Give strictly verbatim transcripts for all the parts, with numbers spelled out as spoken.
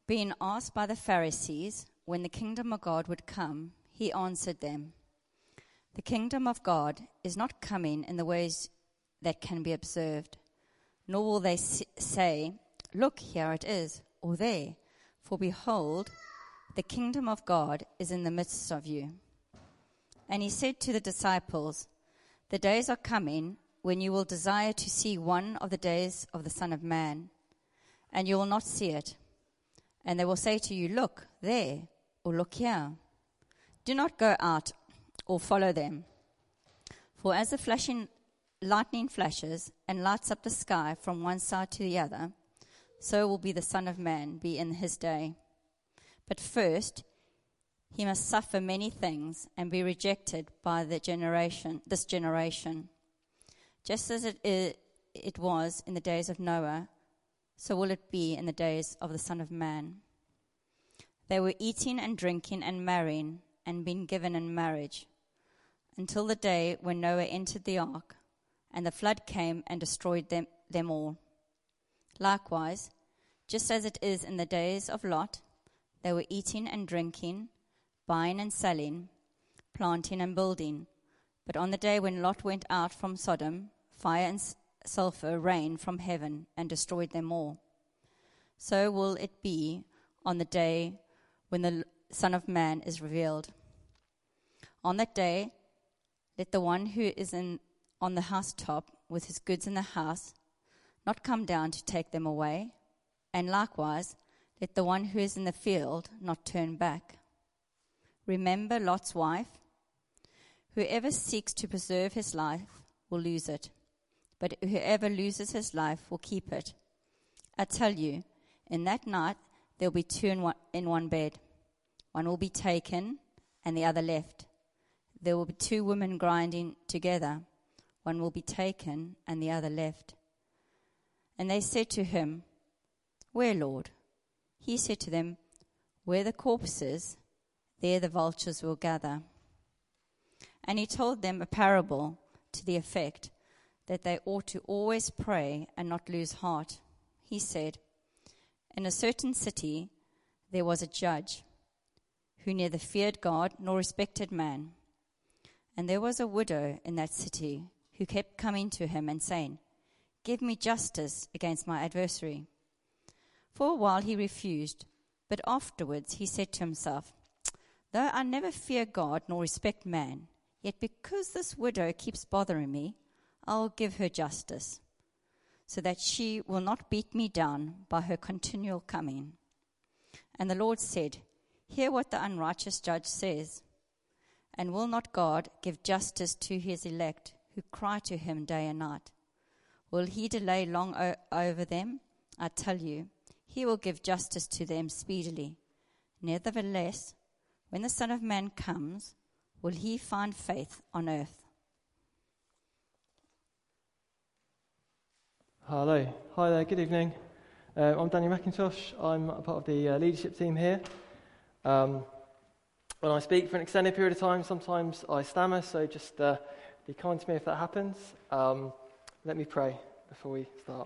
Being asked by the Pharisees when the kingdom of God would come, he answered them, "The kingdom of God is not coming in the ways that can be observed, nor will they say, 'Look, here it is,' or 'there,' for behold, the kingdom of God is in the midst of you." And he said to the disciples, "The days are coming when you will desire to see one of the days of the Son of Man, and you will not see it. And they will say to you, 'Look there,' or 'Look here.' Do not go out or follow them. For as the flashing lightning flashes and lights up the sky from one side to the other, so will be the Son of Man be in his day. But first, he must suffer many things and be rejected by the generation, this generation. Just as it, is, it was in the days of Noah, so will it be in the days of the Son of Man. They were eating and drinking and marrying and being given in marriage, until the day when Noah entered the ark, and the flood came and destroyed them, them all. Likewise, just as it is in the days of Lot, they were eating and drinking, buying and selling, planting and building. But on the day when Lot went out from Sodom, fire and sulfur rained from heaven and destroyed them all. So will it be on the day when the Son of Man is revealed. On that day, let the one who is in on the housetop with his goods in the house not come down to take them away, and likewise let the one who is in the field not turn back. Remember Lot's wife. Whoever seeks to preserve his life will lose it, but whoever loses his life will keep it. I tell you, in that night there will be two in one, in one bed. One will be taken and the other left. There will be two women grinding together. One will be taken and the other left." And they said to him, "Where, Lord?" He said to them, "Where the corpse is, there the vultures will gather." And he told them a parable to the effect that they ought to always pray and not lose heart. He said, "In a certain city there was a judge who neither feared God nor respected man. And there was a widow in that city who kept coming to him and saying, 'Give me justice against my adversary.' For a while he refused, but afterwards he said to himself, 'Though I never fear God nor respect man, yet because this widow keeps bothering me, I'll give her justice, so that she will not beat me down by her continual coming.' And the Lord said, 'Hear what the unrighteous judge says. And will not God give justice to his elect who cry to him day and night? Will he delay long o- over them? I tell you, he will give justice to them speedily. Nevertheless, when the Son of Man comes, will he find faith on earth?'" Hello. Hi there, good evening. Uh, I'm Daniel McIntosh. I'm a part of the uh, leadership team here. Um, when I speak for an extended period of time, sometimes I stammer, so just uh, be kind to me if that happens. Um, let me pray before we start.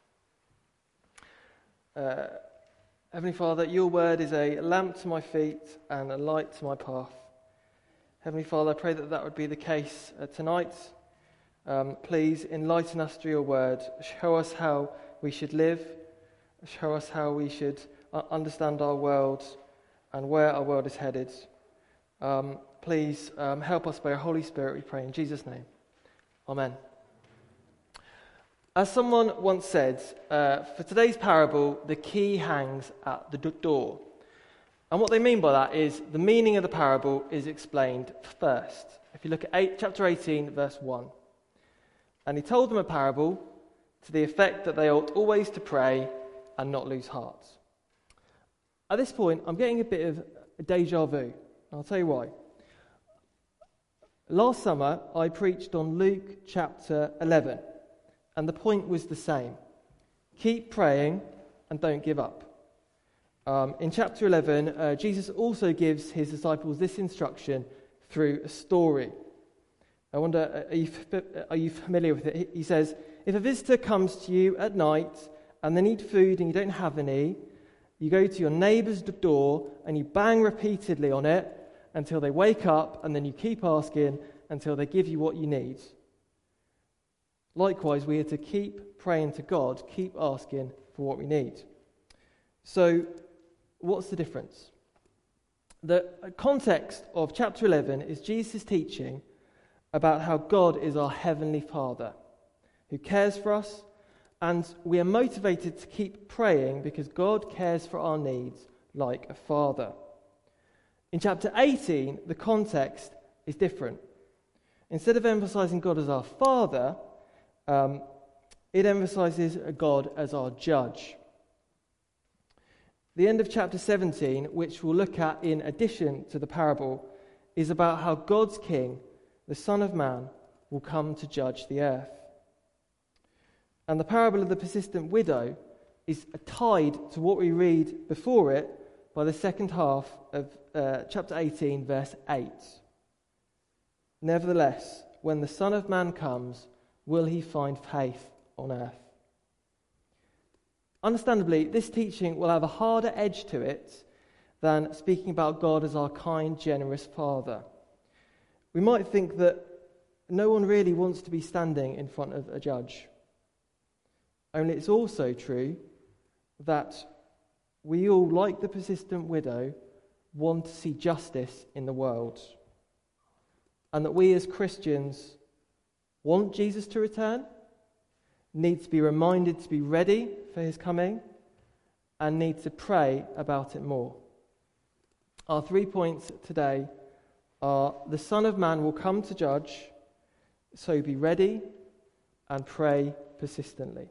Uh, Heavenly Father, your word is a lamp to my feet and a light to my path. Heavenly Father, I pray that that would be the case uh, tonight. Um, please enlighten us through your word. Show us how we should live. Show us how we should uh, understand our world and where our world is headed. Um, please um, help us by your Holy Spirit, we pray in Jesus' name. Amen. As someone once said, uh, for today's parable, the key hangs at the door. And what they mean by that is the meaning of the parable is explained first. If you look at eight, chapter eighteen, verse one. "And he told them a parable to the effect that they ought always to pray and not lose heart." At this point, I'm getting a bit of a deja vu. I'll tell you why. Last summer, I preached on Luke chapter eleven, and the point was the same. Keep praying and don't give up. Um, in chapter eleven, uh, Jesus also gives his disciples this instruction through a story. I wonder, are you, are you familiar with it? He says, "If a visitor comes to you at night and they need food and you don't have any, You go to your neighbour's door and you bang repeatedly on it until they wake up, and then you keep asking until they give you what you need. Likewise, we are to keep praying to God, keep asking for what we need. So, what's the difference? The context of chapter eleven is Jesus' teaching about how God is our heavenly Father who cares for us, and we are motivated to keep praying because God cares for our needs like a father. In chapter eighteen, the context is different. Instead of emphasizing God as our Father, um, it emphasizes God as our judge. The end of chapter seventeen, which we'll look at in addition to the parable, is about how God's King, the Son of Man, will come to judge the earth. And the parable of the persistent widow is tied to what we read before it by the second half of uh, chapter eighteen, verse eight. Nevertheless, when the Son of Man comes, will he find faith on earth? Understandably, this teaching will have a harder edge to it than speaking about God as our kind, generous Father. We might think that no one really wants to be standing in front of a judge. Only it's also true that we all, like the persistent widow, want to see justice in the world. And that we as Christians want Jesus to return, need to be reminded to be ready for his coming, and need to pray about it more. Our three points today are: the Son of Man will come to judge, so be ready and pray persistently.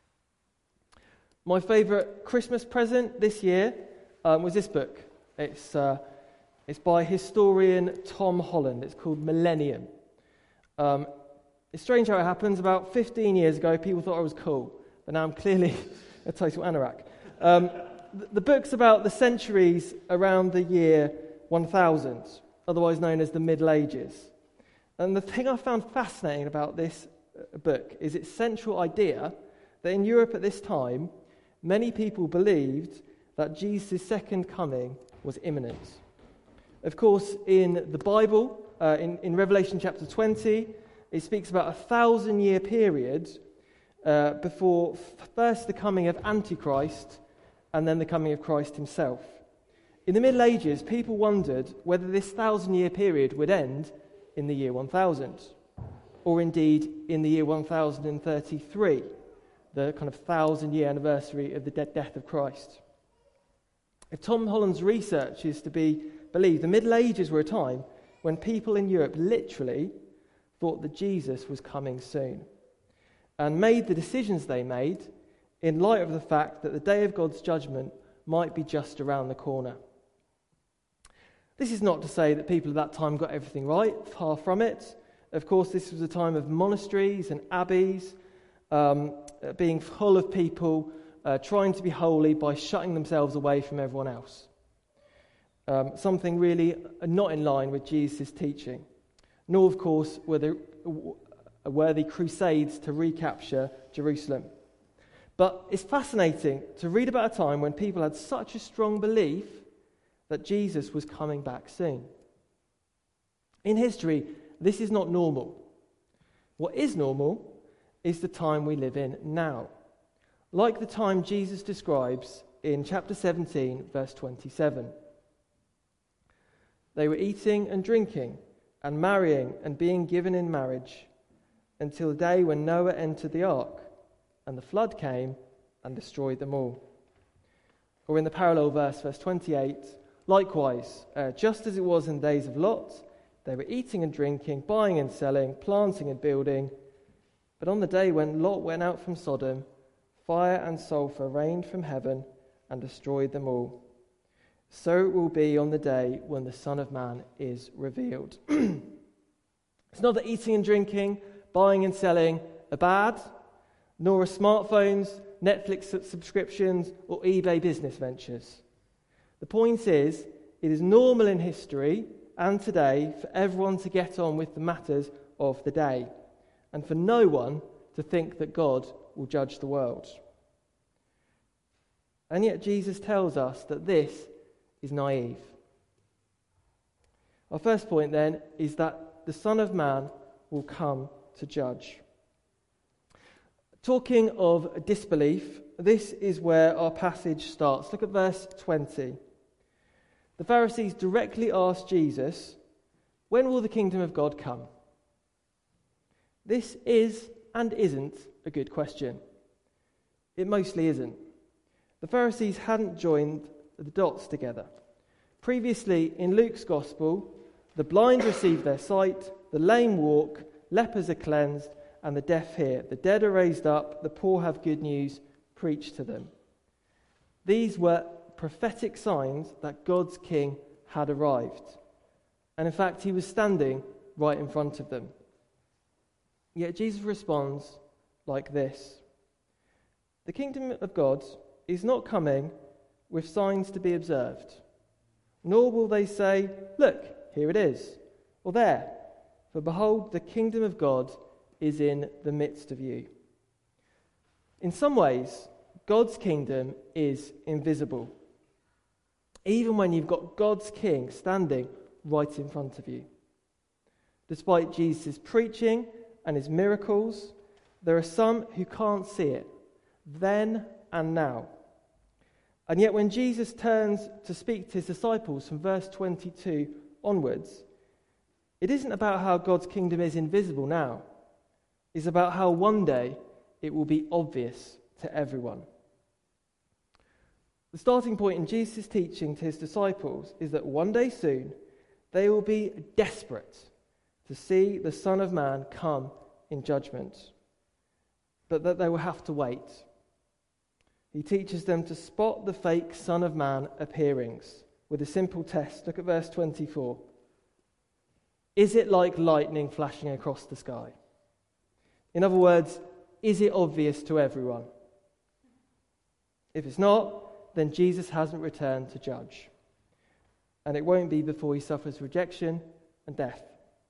My favourite Christmas present this year um, was this book. It's uh, it's by historian Tom Holland. It's called Millennium. Um, it's strange how it happens. About fifteen years ago, people thought I was cool, but now I'm clearly a total anorak. Um, the, the book's about the centuries around the year one thousand, otherwise known as the Middle Ages. And the thing I found fascinating about this book is its central idea that in Europe at this time, many people believed that Jesus' second coming was imminent. Of course, in the Bible, uh, in, in Revelation chapter twenty, it speaks about a thousand-year period uh, before f- first the coming of Antichrist and then the coming of Christ himself. In the Middle Ages, people wondered whether this thousand-year period would end in the year one thousand, or indeed in the year one thousand thirty-three, the kind of thousand-year anniversary of the de- death of Christ. If Tom Holland's research is to be believed, the Middle Ages were a time when people in Europe literally thought that Jesus was coming soon, and made the decisions they made in light of the fact that the day of God's judgment might be just around the corner. This is not to say that people at that time got everything right, far from it. Of course, this was a time of monasteries and abbeys um, being full of people uh, trying to be holy by shutting themselves away from everyone else. Um, something really not in line with Jesus' teaching. Nor, of course, were there were the crusades to recapture Jerusalem. But it's fascinating to read about a time when people had such a strong belief that Jesus was coming back soon. In history, this is not normal. What is normal is the time we live in now. Like the time Jesus describes in chapter seventeen, verse twenty-seven. They were eating and drinking and marrying and being given in marriage until the day when Noah entered the ark, and the flood came and destroyed them all. Or in the parallel verse, verse twenty-eight, likewise, uh, just as it was in the days of Lot, they were eating and drinking, buying and selling, planting and building. But on the day when Lot went out from Sodom, fire and sulfur rained from heaven and destroyed them all. So it will be on the day when the Son of Man is revealed. It's not that eating and drinking, buying and selling are bad, nor are smartphones, Netflix subscriptions, or eBay business ventures. The point is, it is normal in history and today for everyone to get on with the matters of the day, and for no one to think that God will judge the world. And yet Jesus tells us that this is naive. Our first point then is that the Son of Man will come to judge. Talking of disbelief, this is where our passage starts. Look at verse twenty. The Pharisees directly asked Jesus, "When will the kingdom of God come?" This is and isn't a good question. It mostly isn't. The Pharisees hadn't joined the dots together. Previously, in Luke's Gospel, the blind receive their sight, the lame walk, lepers are cleansed, and the deaf hear. The dead are raised up, the poor have good news preached to them. These were prophetic signs that God's king had arrived. And in fact, he was standing right in front of them. Yet Jesus responds like this: the kingdom of God is not coming with signs to be observed, nor will they say, "Look, here it is," or "There, for behold, the kingdom of God is in the midst of you." In some ways, God's kingdom is invisible, even when you've got God's king standing right in front of you. Despite Jesus' preaching and his miracles, there are some who can't see it, then and now. And yet when Jesus turns to speak to his disciples from verse twenty-two onwards, it isn't about how God's kingdom is invisible now. It's about how one day it will be obvious to everyone. The starting point in Jesus' teaching to his disciples is that one day soon they will be desperate to see the Son of Man come in judgment, but that they will have to wait. He teaches them to spot the fake Son of Man appearings with a simple test. Look at verse twenty-four. Is it like lightning flashing across the sky? In other words, is it obvious to everyone? If it's not, then Jesus hasn't returned to judge. And it won't be before he suffers rejection and death.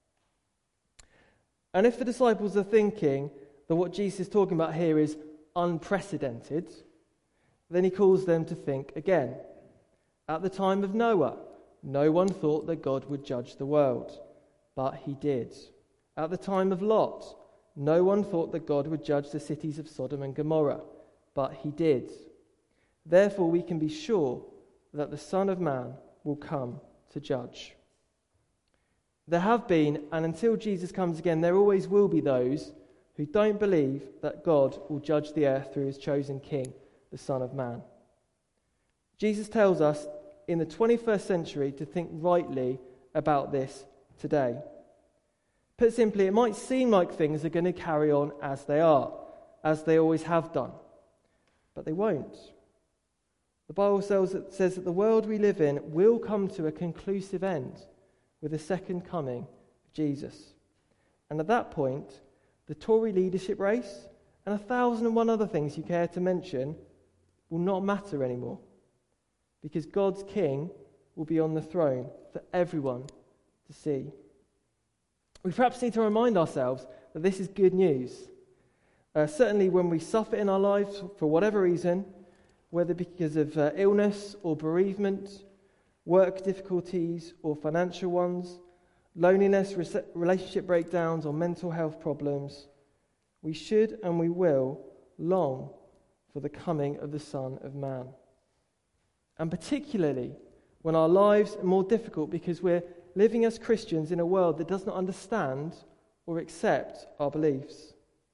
And if the disciples are thinking that what Jesus is talking about here is unprecedented, then he calls them to think again. At the time of Noah, no one thought that God would judge the world, but he did. At the time of Lot, no one thought that God would judge the cities of Sodom and Gomorrah, but he did. Therefore, we can be sure that the Son of Man will come to judge. There have been, and until Jesus comes again, there always will be those who don't believe that God will judge the earth through his chosen king, the Son of Man. Jesus tells us in the twenty-first century to think rightly about this today. Put simply, it might seem like things are going to carry on as they are, as they always have done, but they won't. The Bible says that the world we live in will come to a conclusive end with the second coming of Jesus. And at that point, the Tory leadership race and a thousand and one other things you care to mention will not matter anymore, because God's king will be on the throne for everyone to see. We perhaps need to remind ourselves that this is good news. Uh, certainly when we suffer in our lives for whatever reason, whether because of uh, illness or bereavement, work difficulties or financial ones, loneliness, re- relationship breakdowns or mental health problems, we should and we will long for the coming of the Son of Man. And particularly when our lives are more difficult because we're living as Christians in a world that does not understand or accept our beliefs.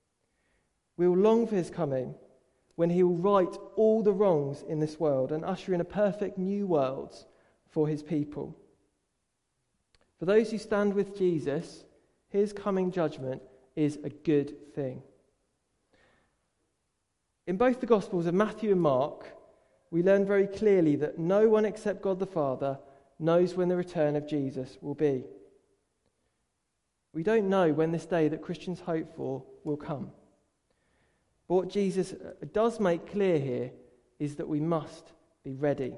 We will long for his coming when he will right all the wrongs in this world and usher in a perfect new world for his people. For those who stand with Jesus, his coming judgment is a good thing. In both the Gospels of Matthew and Mark, we learn very clearly that no one except God the Father knows when the return of Jesus will be. We don't know when this day that Christians hope for will come. But what Jesus does make clear here is that we must be ready.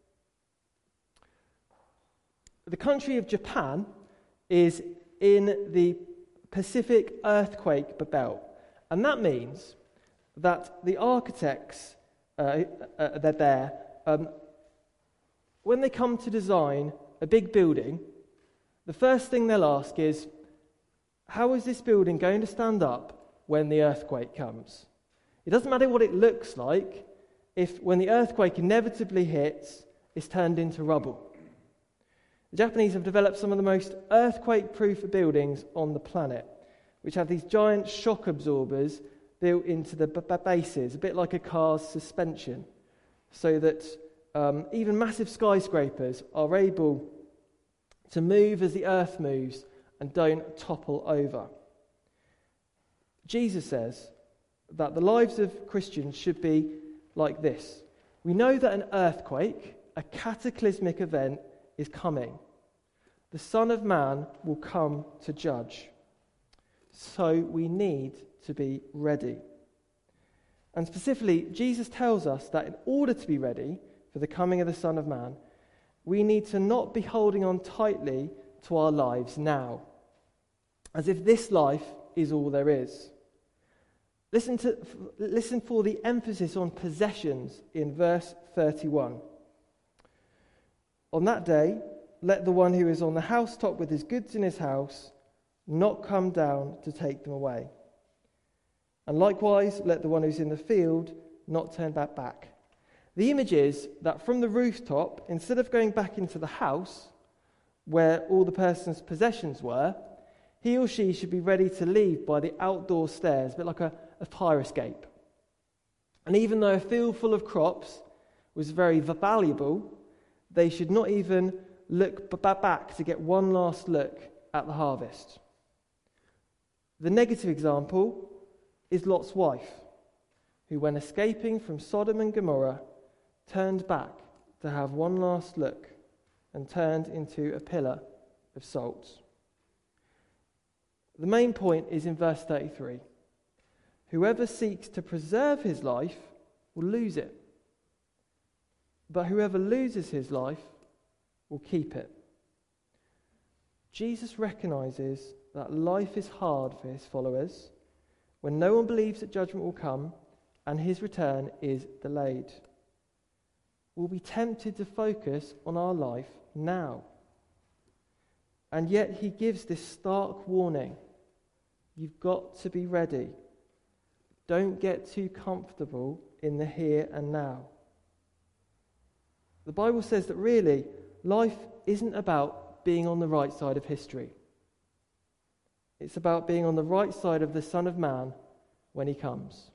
The country of Japan is in the Pacific earthquake belt, and that means that the architects uh, uh, they're there. Um, when they come to design a big building, the first thing they'll ask is, how is this building going to stand up when the earthquake comes? It doesn't matter what it looks like if, when the earthquake inevitably hits, it's turned into rubble. The Japanese have developed some of the most earthquake-proof buildings on the planet, which have these giant shock absorbers built into the b- b- bases, a bit like a car's suspension, so that um, even massive skyscrapers are able to move as the earth moves and don't topple over. Jesus says that the lives of Christians should be like this. We know that an earthquake, a cataclysmic event, is coming. The Son of Man will come to judge. So we need to be ready. And specifically, Jesus tells us that in order to be ready for the coming of the Son of Man, we need to not be holding on tightly to our lives now, as if this life is all there is. Listen to listen for the emphasis on possessions in verse thirty-one. On that day, let the one who is on the housetop with his goods in his house not come down to take them away. And likewise, let the one who's in the field not turn back back. The image is that from the rooftop, instead of going back into the house where all the person's possessions were, he or she should be ready to leave by the outdoor stairs, a bit like a, a fire escape. And even though a field full of crops was very valuable, they should not even look b- back to get one last look at the harvest. The negative example is Lot's wife, who, when escaping from Sodom and Gomorrah, turned back to have one last look and turned into a pillar of salt. The main point is in verse thirty-three. Whoever seeks to preserve his life will lose it, but whoever loses his life will keep it. Jesus recognizes that life is hard for his followers when no one believes that judgment will come and his return is delayed. We'll be tempted to focus on our life now. And yet he gives this stark warning. You've got to be ready. Don't get too comfortable in the here and now. The Bible says that really, life isn't about being on the right side of history. It's about being on the right side of the Son of Man when he comes.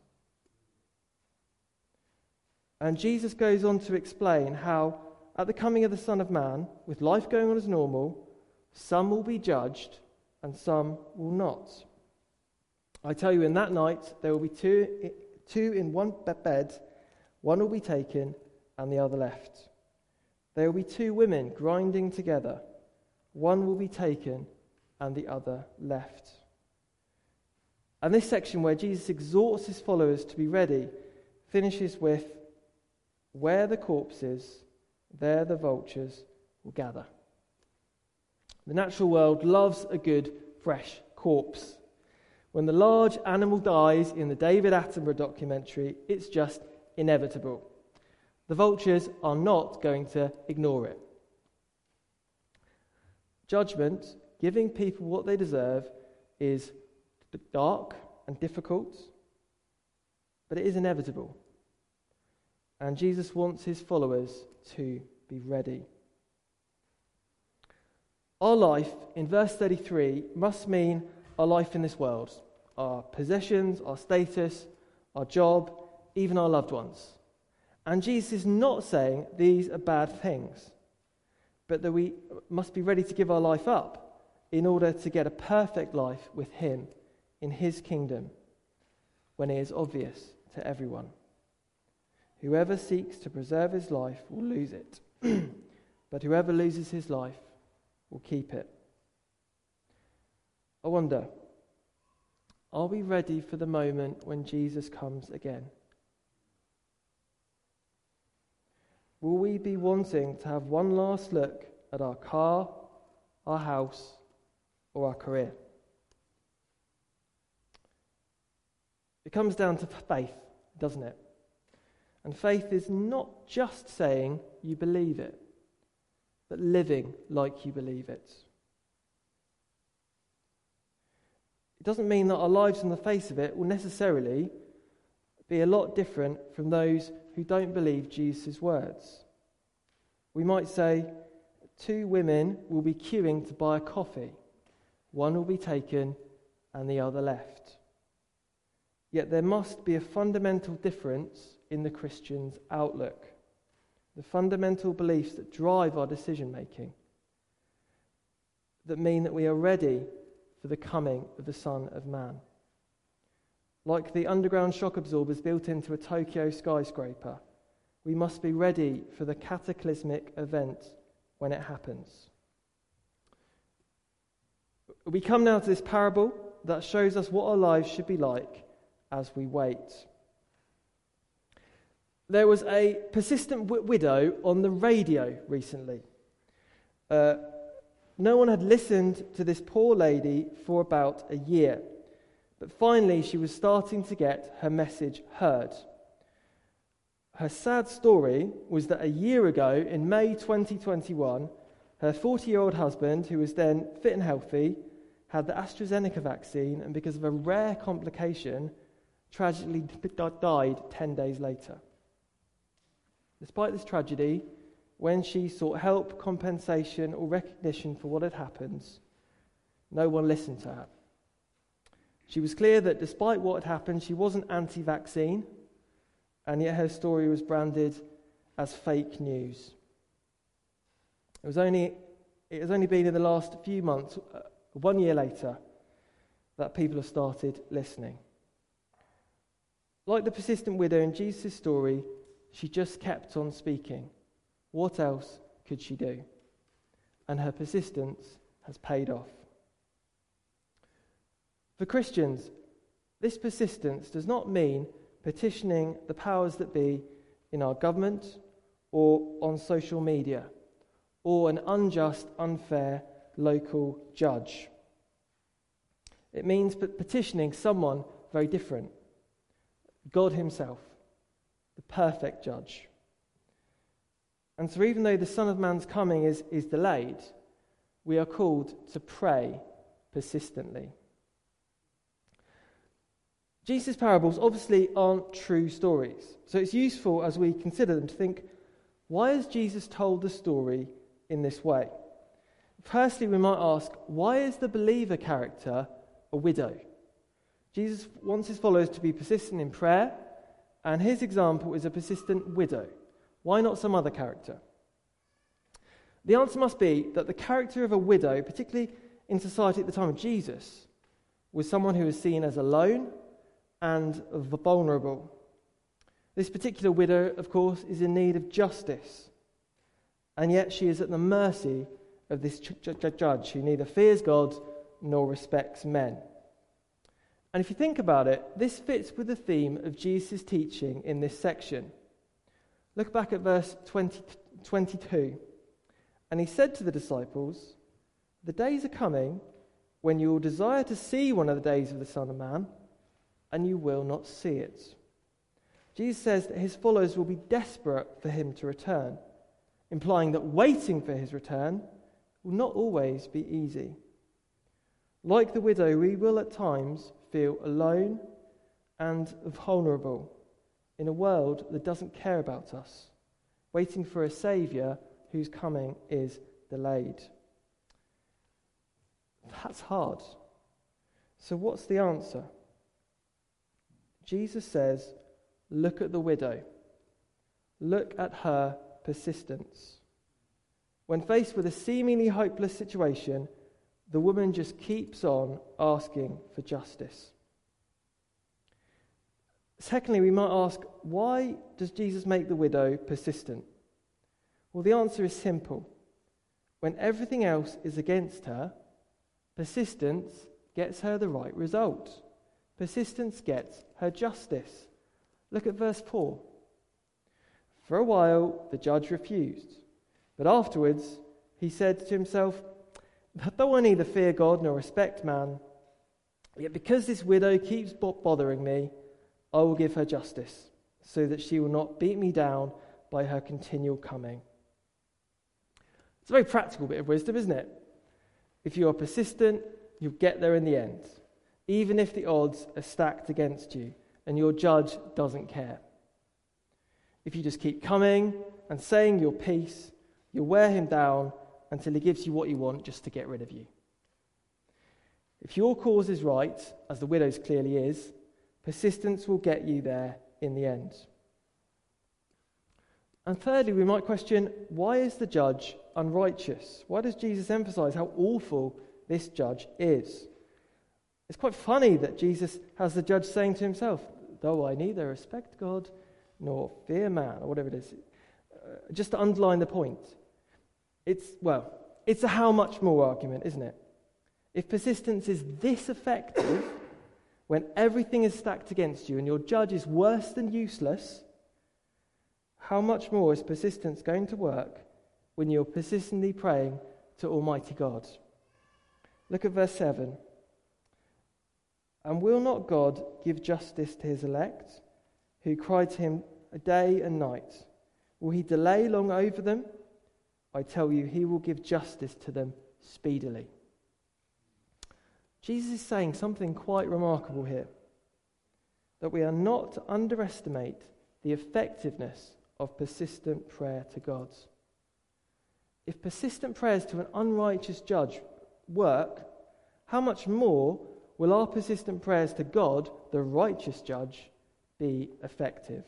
And Jesus goes on to explain how at the coming of the Son of Man, with life going on as normal, some will be judged and some will not. I tell you, in that night there will be two, two in one bed, one will be taken and the other left. There will be two women grinding together, one will be taken and the other left. And this section where Jesus exhorts his followers to be ready finishes with, where the corpse is, there the vultures will gather. The natural world loves a good, fresh corpse. When the large animal dies in the David Attenborough documentary, it's just inevitable. The vultures are not going to ignore it. Judgment, giving people what they deserve, is dark and difficult, but it is inevitable. And Jesus wants his followers to be ready. Our life, in verse thirty-three, must mean our life in this world, our possessions, our status, our job, even our loved ones. And Jesus is not saying these are bad things, but that we must be ready to give our life up in order to get a perfect life with him in his kingdom when it is obvious to everyone. Whoever seeks to preserve his life will lose it, but whoever loses his life will keep it. I wonder, are we ready for the moment when Jesus comes again? Will we be wanting to have one last look at our car, our house, or our career? It comes down to faith, doesn't it? And faith is not just saying you believe it, but living like you believe it. It doesn't mean that our lives on the face of it will necessarily be a lot different from those who don't believe Jesus' words. We might say, two women will be queuing to buy a coffee. One will be taken and the other left. Yet there must be a fundamental difference in the Christian's outlook, the fundamental beliefs that drive our decision making, that mean that we are ready for the coming of the Son of Man. Like the underground shock absorbers built into a Tokyo skyscraper, we must be ready for the cataclysmic event when it happens. We come now to this parable that shows us what our lives should be like as we wait. There was a persistent w- widow on the radio recently. Uh, no one had listened to this poor lady for about a year, but finally she was starting to get her message heard. Her sad story was that a year ago, in May twenty twenty-one, her forty-year-old husband, who was then fit and healthy, had the AstraZeneca vaccine, and because of a rare complication, tragically died ten days later. Despite this tragedy, when she sought help, compensation, or recognition for what had happened, no one listened to her. She was clear that despite what had happened, she wasn't anti-vaccine, and yet her story was branded as fake news. It was only, it has only been in the last few months, uh, one year later, that people have started listening. Like the persistent widow in Jesus' story, she just kept on speaking. What else could she do? And her persistence has paid off. For Christians, this persistence does not mean petitioning the powers that be in our government or on social media or an unjust, unfair local judge. It means petitioning someone very different, God himself, the perfect judge. And so even though the Son of Man's coming is, is delayed, we are called to pray persistently. Jesus' parables obviously aren't true stories, so it's useful as we consider them to think, why has Jesus told the story in this way? Firstly, we might ask, why is the believer character a widow? Jesus wants his followers to be persistent in prayer, and his example is a persistent widow. Why not some other character? The answer must be that the character of a widow, particularly in society at the time of Jesus, was someone who was seen as alone and vulnerable. This particular widow, of course, is in need of justice, and yet she is at the mercy of this ch- ch- judge who neither fears God nor respects men. And if you think about it, this fits with the theme of Jesus' teaching in this section. Look back at verse twenty, twenty-two. And he said to the disciples, "The days are coming when you will desire to see one of the days of the Son of Man, and you will not see it." Jesus says that his followers will be desperate for him to return, implying that waiting for his return will not always be easy. Like the widow, we will at times feel alone and vulnerable in a world that doesn't care about us, waiting for a Saviour whose coming is delayed. That's hard. So what's the answer? Jesus says, look at the widow. Look at her persistence. When faced with a seemingly hopeless situation, the woman just keeps on asking for justice. Secondly, we might ask, why does Jesus make the widow persistent? Well, the answer is simple. When everything else is against her, persistence gets her the right result. Persistence gets her justice. Look at verse four. For a while, the judge refused. But afterwards, he said to himself, though I neither fear God nor respect man, yet because this widow keeps bothering me, I will give her justice, so that she will not beat me down by her continual coming. It's a very practical bit of wisdom, isn't it? If you are persistent, you'll get there in the end, even if the odds are stacked against you and your judge doesn't care. If you just keep coming and saying your piece, you'll wear him down until he gives you what you want just to get rid of you. If your cause is right, as the widow's clearly is, persistence will get you there in the end. And thirdly, we might question, why is the judge unrighteous? Why does Jesus emphasize how awful this judge is? It's quite funny that Jesus has the judge saying to himself, though I neither respect God nor fear man, or whatever it is. Uh, just to underline the point. It's, well, it's a how much more argument, isn't it? If persistence is this effective, when everything is stacked against you and your judge is worse than useless, how much more is persistence going to work when you're persistently praying to Almighty God? Look at verse seven. And will not God give justice to his elect, who cry to him day and night? Will he delay long over them? I tell you, he will give justice to them speedily. Jesus is saying something quite remarkable here, that we are not to underestimate the effectiveness of persistent prayer to God. If persistent prayers to an unrighteous judge work, how much more will our persistent prayers to God, the righteous judge, be effective?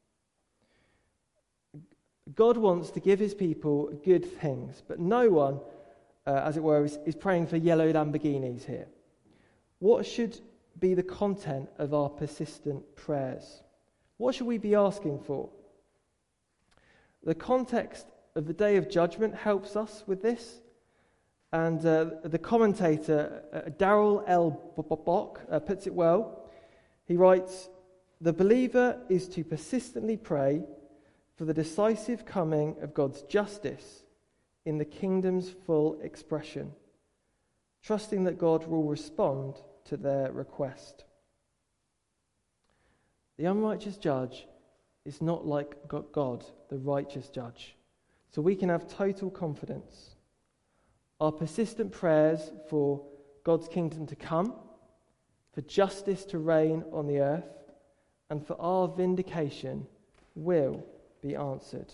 God wants to give his people good things, but no one, uh, as it were, is, is praying for yellow Lamborghinis here. What should be the content of our persistent prayers? What should we be asking for? The context of the Day of Judgment helps us with this. And uh, the commentator, uh, Darrell L. Bock, uh, puts it well. He writes, the believer is to persistently pray for the decisive coming of God's justice in the kingdom's full expression, trusting that God will respond to their request. The unrighteous judge is not like God, the righteous judge, so we can have total confidence. Our persistent prayers for God's kingdom to come, for justice to reign on the earth, and for our vindication will be answered.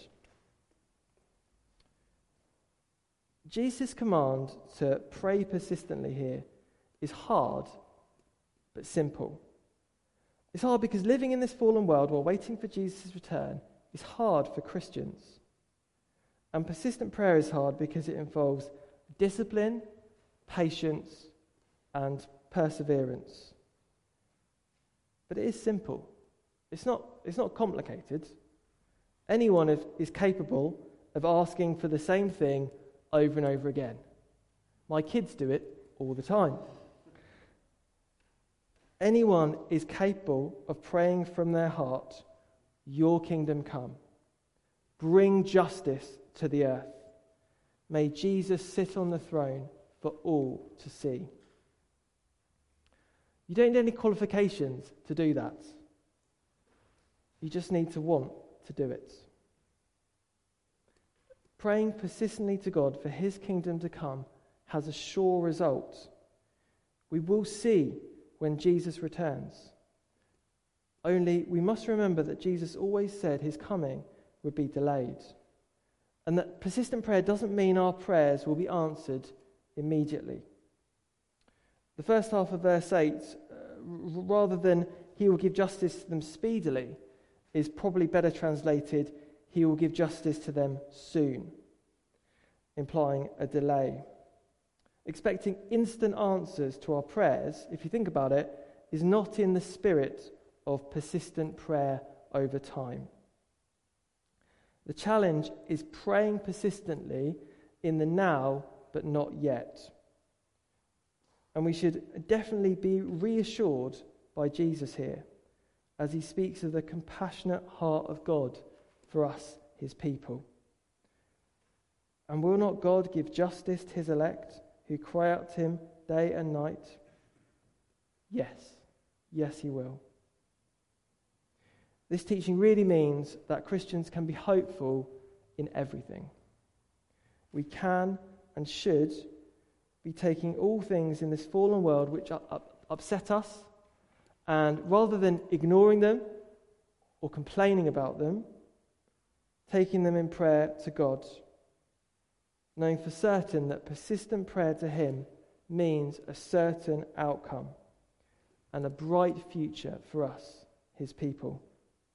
Jesus' command to pray persistently here is hard, but simple. It's hard because living in this fallen world while waiting for Jesus' return is hard for Christians. And persistent prayer is hard because it involves discipline, patience, and perseverance. But it is simple. It's not, it's not complicated. Anyone is, is capable of asking for the same thing over and over again. My kids do it all the time. Anyone is capable of praying from their heart, your kingdom come. Bring justice to the earth. May Jesus sit on the throne for all to see. You don't need any qualifications to do that. You just need to want to do it. Praying persistently to God for his kingdom to come has a sure result. We will see when Jesus returns. Only we must remember that Jesus always said his coming would be delayed. And that persistent prayer doesn't mean our prayers will be answered immediately. The first half of verse eight, uh, rather than he will give justice to them speedily, is probably better translated, he will give justice to them soon, implying a delay. Expecting instant answers to our prayers, if you think about it, is not in the spirit of persistent prayer over time. The challenge is praying persistently in the now, but not yet. And we should definitely be reassured by Jesus here, as he speaks of the compassionate heart of God for us, his people. And will not God give justice to his elect, who cry out to him day and night? Yes, yes he will. This teaching really means that Christians can be hopeful in everything. We can and should be taking all things in this fallen world which upset us, and rather than ignoring them or complaining about them, taking them in prayer to God, knowing for certain that persistent prayer to Him means a certain outcome and a bright future for us, His people.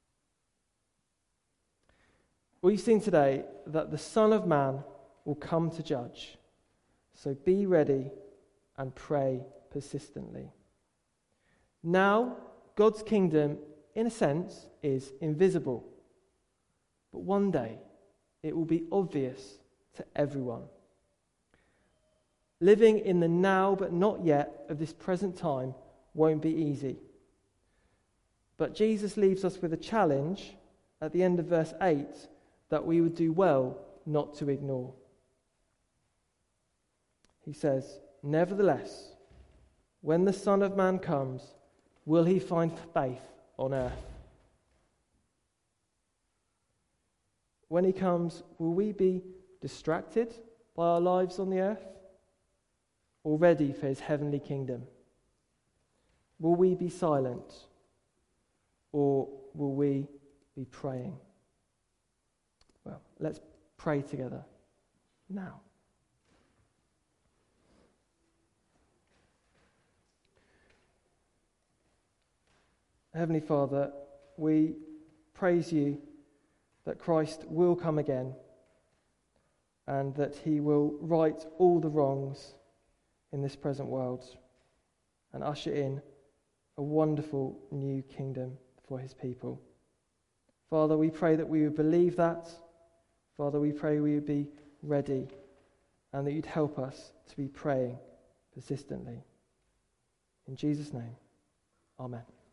We've seen today that the Son of Man will come to judge, so be ready and pray persistently. Now, God's kingdom, in a sense, is invisible, but one day it will be obvious to everyone. Living in the now but not yet of this present time won't be easy. But Jesus leaves us with a challenge at the end of verse eight that we would do well not to ignore. He says, "Nevertheless, when the Son of Man comes, will he find faith on earth?" When he comes, will we be distracted by our lives on the earth, or ready for his heavenly kingdom? Will we be silent, or will we be praying? Well, let's pray together now. Heavenly Father, we praise you that Christ will come again and that he will right all the wrongs in this present world and usher in a wonderful new kingdom for his people. Father, we pray that we would believe that. Father, we pray we would be ready and that you'd help us to be praying persistently. In Jesus' name, amen.